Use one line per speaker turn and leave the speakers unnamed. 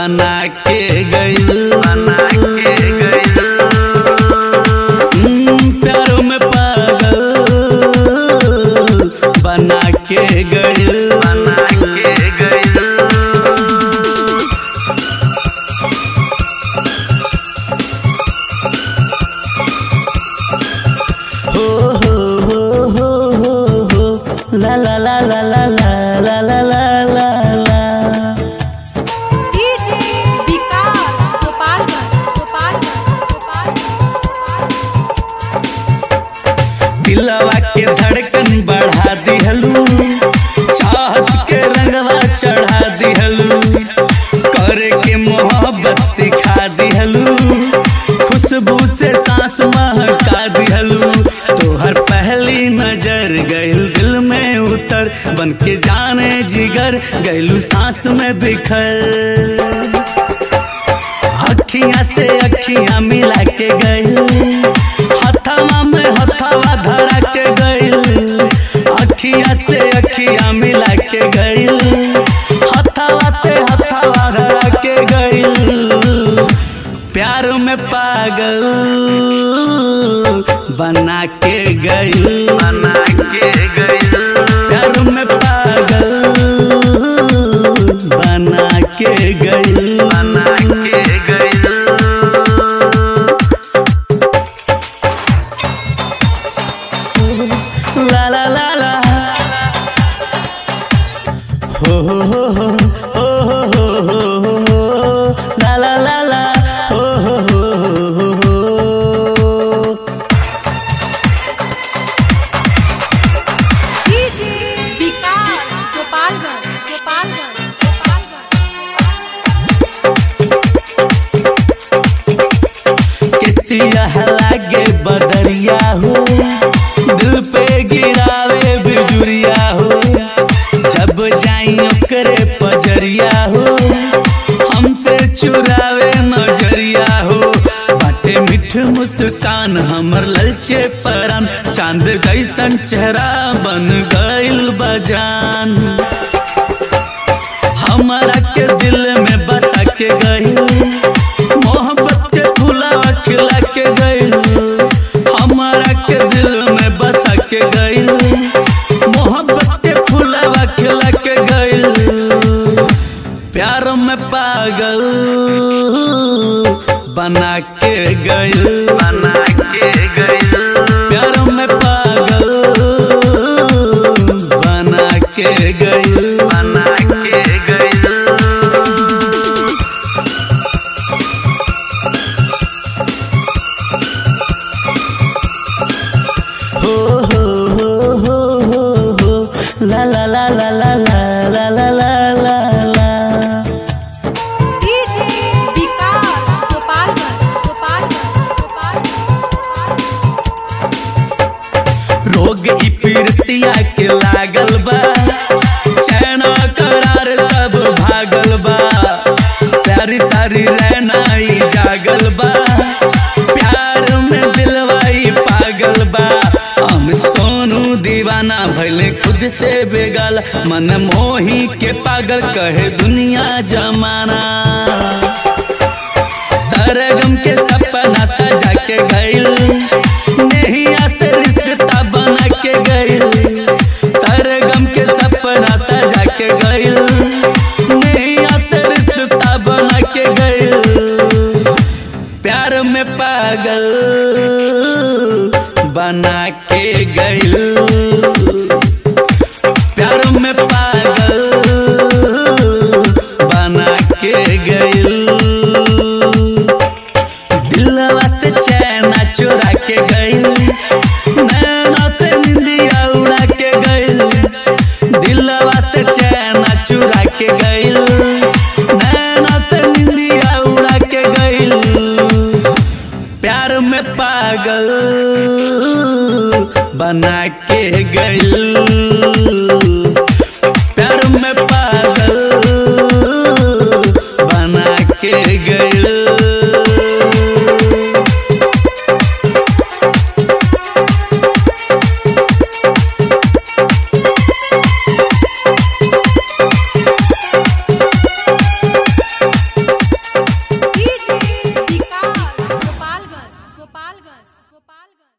बना के गइल प्यारों में पागल बना के गइल हो ला ला ला ला ला ला ला ला ला ला ला। दिलवा के धड़कन बढ़ा दिहलू, चाहत के रंगवा चढ़ा दिहलू, करे के मोहब्बत दिखा दिहलू, खुशबू से सांस महका दिहलू। तोहर पहली नजर गइल दिल में उतर, बन के जाने जिगर गइलू सांस में बिखर। अखियां से अखियां मिला के गइल, हथवा में हथवा धरा के गइल, अखियां से अखियां मिला के गइल, हथवा से हथवा धरा के गइल। प्यार में पागल बना के गइल प्यार में पागल बना के गइल ला ला ला ला हो ला ला ला ला हो कितिया लागे बदरिया हो, दिल पे गिरावे बिजुरिया हो, जब जाई ओकरे पजरिया हो, हमसे चुरावे नजरिया हो। बाटे मिठ मुस्कान हमर ललचे परान, चांद जैसन चेहरा बन गइल बजान। हमारा के दिल में बसा के गइल, मोहब्बत के फुलावा खिला के गइल, हमारा के दिल में बसा के गइल, मोहब्बत के फुलावा खिला के गइल। प्यार में पागल बना के गइल प्यार में पागल बना के गइल हो ला ला ला ला ला ला ला ला ला ला ला। रोग ई पीरतिया के लागल बा, चैन करार सब भागल बा, सारी सारी रहना ई जागल बा, प्यार में दिलवाई पागल बा। हम सोनू दीवाना भले खुद से बेगाल, मन मोही के पागल कहे दुनिया जमाना।